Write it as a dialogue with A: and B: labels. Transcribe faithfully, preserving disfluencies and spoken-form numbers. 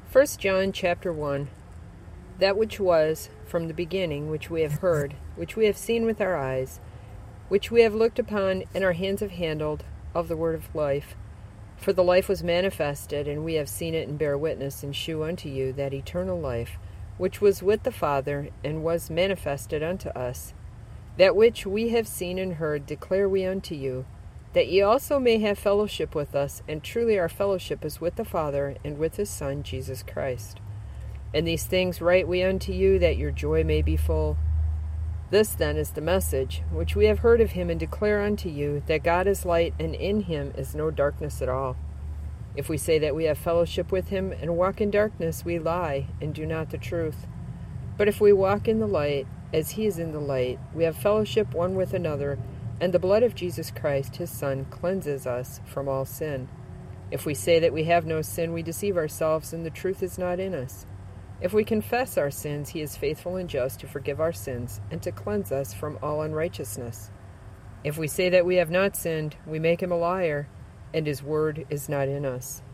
A: First John chapter one. That which was from the beginning, which we have heard, which we have seen with our eyes, which we have looked upon, and our hands have handled, of the word of life. For the life was manifested, and we have seen it, and bear witness, and shew unto you that eternal life, which was with the Father, and was manifested unto us. That which we have seen and heard declare we unto you, that ye also may have fellowship with us, and truly our fellowship is with the Father, and with his Son, Jesus Christ. And these things write we unto you, that your joy may be full. This then is the message which we have heard of him, and declare unto you, that God is light, and in him is no darkness at all. If we say that we have fellowship with him, and walk in darkness, we lie, and do not the truth. But if we walk in the light, as he is in the light, we have fellowship one with another, and the blood of Jesus Christ, his Son, cleanses us from all sin. If we say that we have no sin, we deceive ourselves, and the truth is not in us. If we confess our sins, he is faithful and just to forgive our sins, and to cleanse us from all unrighteousness. If we say that we have not sinned, we make him a liar, and his word is not in us.